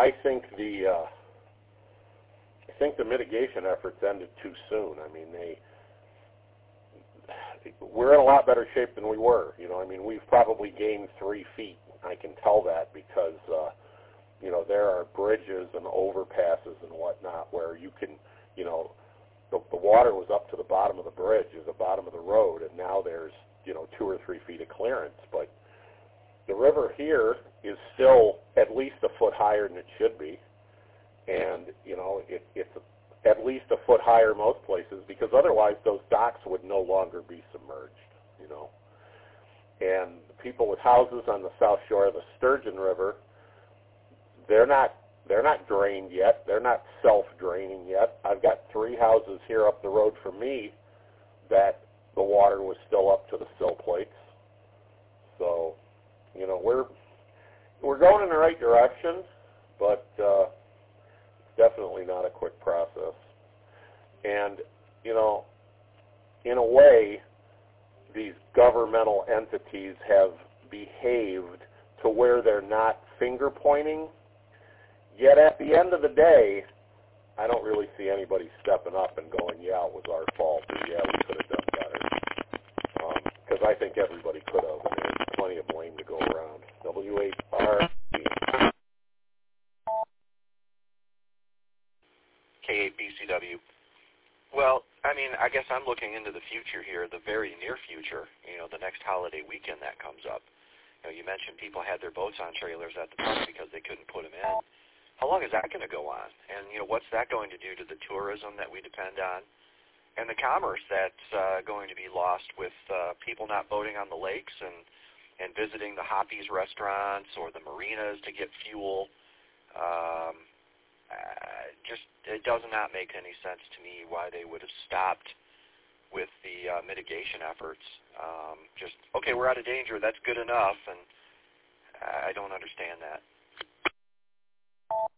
I think the mitigation efforts ended too soon. I mean, we're in a lot better shape than we were. You know, I mean, we've probably gained 3 feet. I can tell that because, you know, there are bridges and overpasses and whatnot where you can, you know, the water was up to the bottom of the bridge, or the bottom of the road, and now there's, you know, 2 or 3 feet of clearance. But the river here is still at least a foot higher than it should be, and, you know, it's at least a foot higher most places, because otherwise those docks would no longer be submerged, you know. And the people with houses on the south shore of the Sturgeon River, they're not drained yet. They're not self-draining yet. I've got 3 houses here up the road from me that the water was still up to the sill plates. So, you know, we're going in the right direction, but definitely not a quick process. And, you know, in a way, these governmental entities have behaved to where they're not finger pointing, yet at the end of the day, I don't really see anybody stepping up and going, yeah, it was our fault, or yeah, we could have done better. Because I think everybody could have, and there's plenty of blame to go around. W8R. K8BCW. Well, I mean, I guess I'm looking into the future here, the very near future, you know, the next holiday weekend that comes up. You know, you mentioned people had their boats on trailers at the park because they couldn't put them in. How long is that going to go on? And, you know, what's that going to do to the tourism that we depend on and the commerce that's going to be lost with people not boating on the lakes and visiting the Hoppy's restaurants or the marinas to get fuel? Just it does not make any sense to me why they would have stopped with the mitigation efforts. Just, okay, we're out of danger, that's good enough, and I don't understand that.